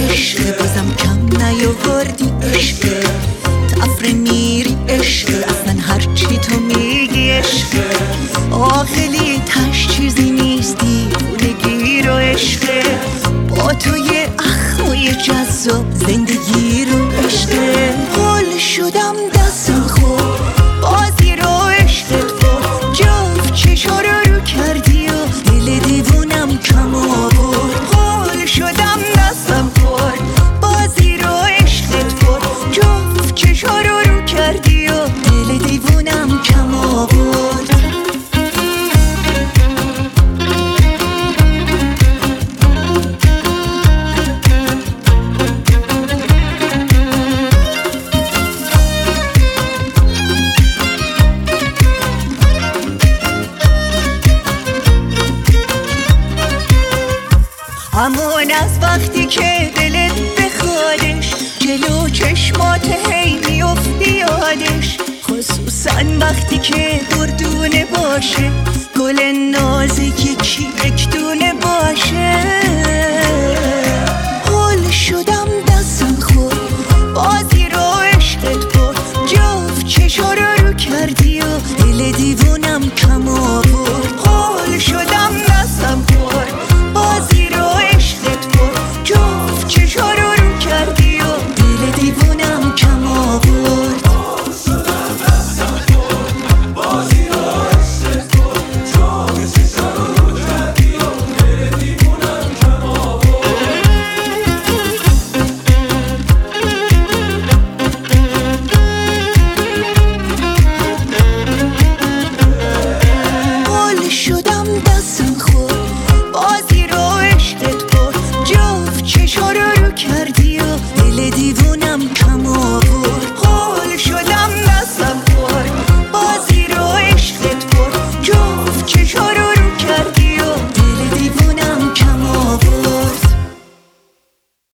عشق بازم کم نیاوردی عشق تفره میری عشق اصلا هرچی تو میگی عشق عاقلی تش چیزی نیستی دیوونگی رو عشق با تو یه اخمای جذاب زندگی رو عشق قول شدم دستم خورد بازی رو عشقت برد جفت چشا رو کردی و دل دیوونم کم آورد قول شدم دستم خورد بازی رو عشقت برد جفت چشا رو کردی و دل دیوونم کم آورد همون از وقتی که دلت بخوادش جلو چشمات هی میفتی یادش خصوصا وقتی که دردونه باشه